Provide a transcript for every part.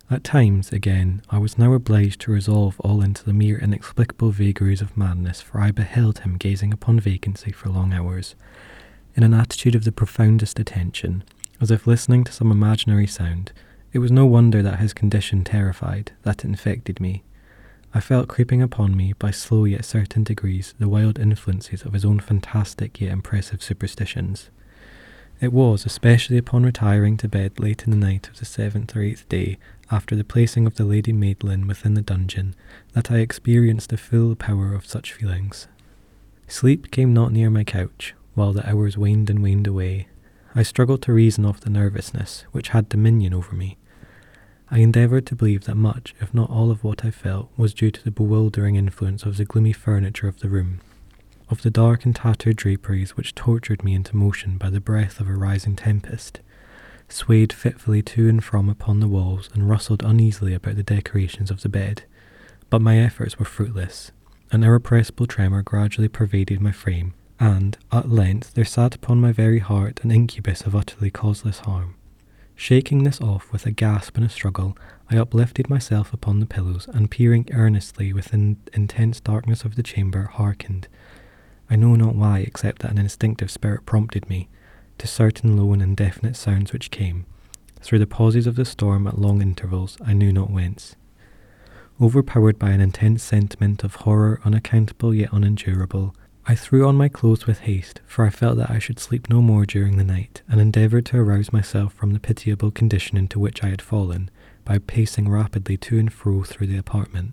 At times, again, I was now obliged to resolve all into the mere inexplicable vagaries of madness, for I beheld him gazing upon vacancy for long hours, in an attitude of the profoundest attention, as if listening to some imaginary sound. It was no wonder that his condition terrified, that it infected me. I felt creeping upon me, by slow yet certain degrees, the wild influences of his own fantastic yet impressive superstitions. It was, especially upon retiring to bed late in the night of the 7th or 8th day, after the placing of the Lady Madeline within the dungeon, that I experienced the full power of such feelings. Sleep came not near my couch, while the hours waned and waned away. I struggled to reason off the nervousness which had dominion over me. I endeavoured to believe that much, if not all of what I felt, was due to the bewildering influence of the gloomy furniture of the room, of the dark and tattered draperies which tortured me into motion by the breath of a rising tempest, swayed fitfully to and from upon the walls, and rustled uneasily about the decorations of the bed. But my efforts were fruitless. An irrepressible tremor gradually pervaded my frame, and, at length, there sat upon my very heart an incubus of utterly causeless harm. Shaking this off with a gasp and a struggle, I uplifted myself upon the pillows, and peering earnestly within the intense darkness of the chamber, hearkened, I know not why, except that an instinctive spirit prompted me, to certain low and indefinite sounds which came, through the pauses of the storm at long intervals, I knew not whence. Overpowered by an intense sentiment of horror unaccountable yet unendurable, I threw on my clothes with haste, for I felt that I should sleep no more during the night, and endeavoured to arouse myself from the pitiable condition into which I had fallen, by pacing rapidly to and fro through the apartment.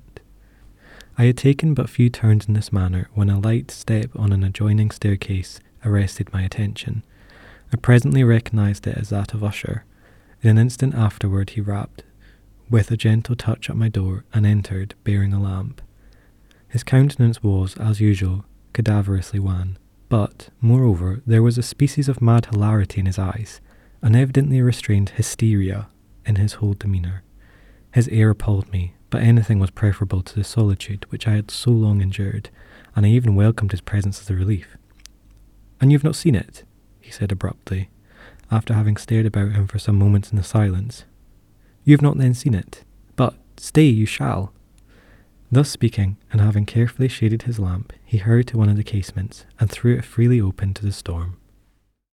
I had taken but few turns in this manner, when a light step on an adjoining staircase arrested my attention. I presently recognised it as that of Usher. In an instant afterward he rapped, with a gentle touch at my door, and entered, bearing a lamp. His countenance was, as usual, cadaverously wan, but, moreover, there was a species of mad hilarity in his eyes, an evidently restrained hysteria in his whole demeanour. His air appalled me, but anything was preferable to the solitude which I had so long endured, and I even welcomed his presence as a relief. "And you've not seen it?" he said abruptly, after having stared about him for some moments in the silence. "You have not then seen it? But stay, you shall." Thus speaking, and having carefully shaded his lamp, he hurried to one of the casements, and threw it freely open to the storm.